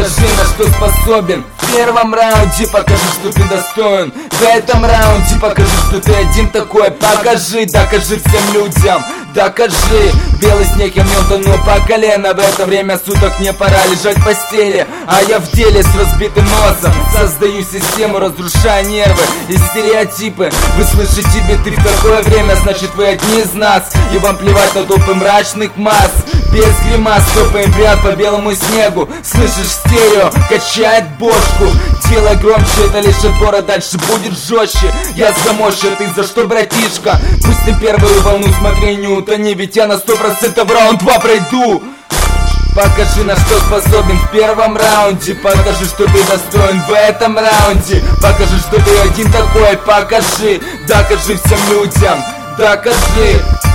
Покажи, на что способен. В первом раунде покажи, что ты достоин. В этом раунде покажи, что ты один такой. Покажи, докажи всем людям. Докажи, белый снег, я в нем тону по колено. В это время суток мне пора лежать в постели, а я в деле с разбитым носом. Создаю систему, разрушая нервы и стереотипы. Вы слышите биты в такое время, значит вы одни из нас. И вам плевать на толпы мрачных масс. Без гримас топаем ряд по белому снегу. Слышишь стерео, качает бошку. Делай громче, это лишь отбор, а дальше будет жестче. Я замощу, ты за что, братишка? Пусть ты первую волну смотри, не утони, ведь я на 100% раунд 2 пройду. Покажи, на что способен в первом раунде. Покажи, что ты достоин в этом раунде. Покажи, что ты один такой. Покажи, докажи всем людям. Докажи.